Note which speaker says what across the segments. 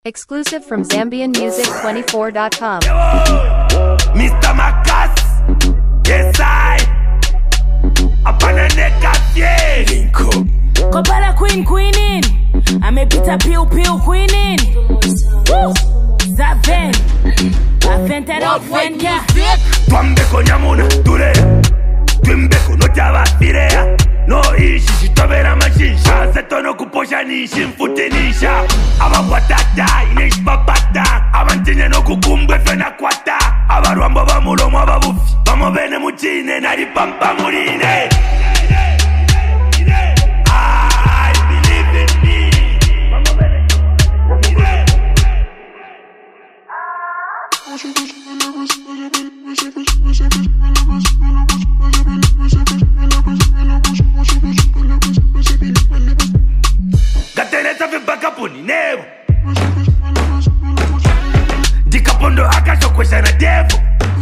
Speaker 1: Exclusive from ZambianMusic24.com.
Speaker 2: Mr. Makas, yes I Apana neka fye Linko
Speaker 3: Kopala queenin Amepita piu queenin Zaven Afentera ofenka
Speaker 2: Twambeko nyamuna turea Twimbeko no java firea No ishi shitobera mashinsha Zeto no kuposha nishi mfutinisha Abakwatata inish papata Abantinye no kukumbwe fena kwata Abarwambo bamulomo ababufi Bamo bene muchine nari pampa murine I believe in me Gatereza vibaka puni nevo Dikapondo akasho kwesha na devo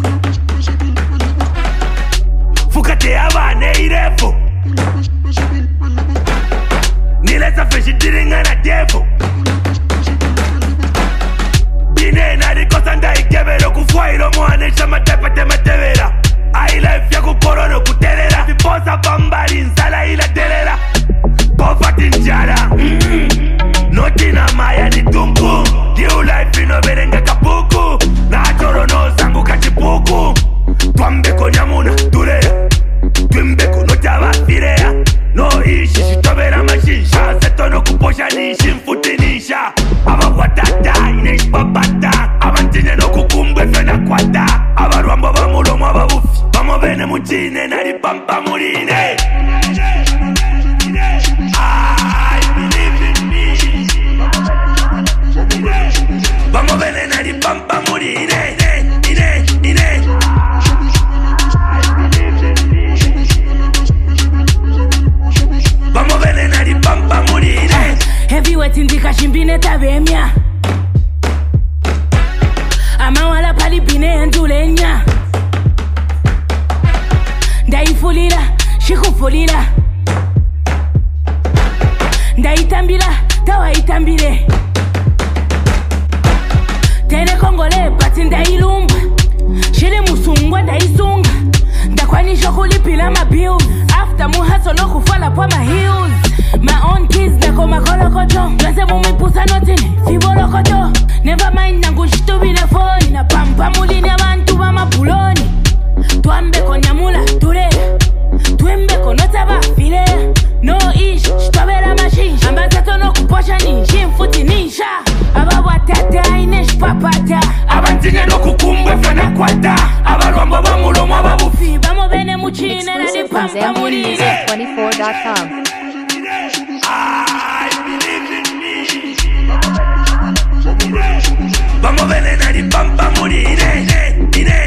Speaker 2: Fukate abane irefo Nileza feshi diringa na devo Bine nari kosanda ikebero kufuairo muanesha matepete matevera I life ya kuporono kutelera Viposa bambari nsala ila telera Poverty njara Notina maya ni tungu Diu life ino berenga kapuku Na choro no zangu kachipuku Twambeko nyamuna turea Twimbeko no java firea No ishi shitobera mashinsha Zeto no kuposha nishi mfutinisha Abakwatata inish papata Abantinye no kukumbwe fena kwata Abarwambo bamulomo ababufi Bamo bene muchine nari pampa murine I believe in me Bamo bene nari pampa murine Bamo bene nari pampa murine
Speaker 3: Heavyweight indika shimbine tabemya Amawala pali bine endulenya Ndaifulira, shikufulira Ndaitambira, tawaitambire Tere kongole pati ndailumba Shiri musungwa ndaisunga Ndakwanisha kulipila mabills After muhaso no kufala pa my heels My own kids nako makolokoto Nwense mumipusa notini, fibolokoto Never mind nangu shitubile phone Na pampa mulini abantu bamapuloni Twambeko nyamula turea Twimbeko notaba firea No ish, shitobera mashinsha Ambasato no kuposha nishi mfutinisha Ababwatata inish papata
Speaker 2: Abantinye no kukumbwe fena kwata Abarwambo bamulomo ababufi
Speaker 3: Bamo bene muchine na
Speaker 1: Exclusive from
Speaker 3: dipampa mulini
Speaker 1: ZambianMusic24.com.
Speaker 2: I believe in me Bamo bene nari pampa murine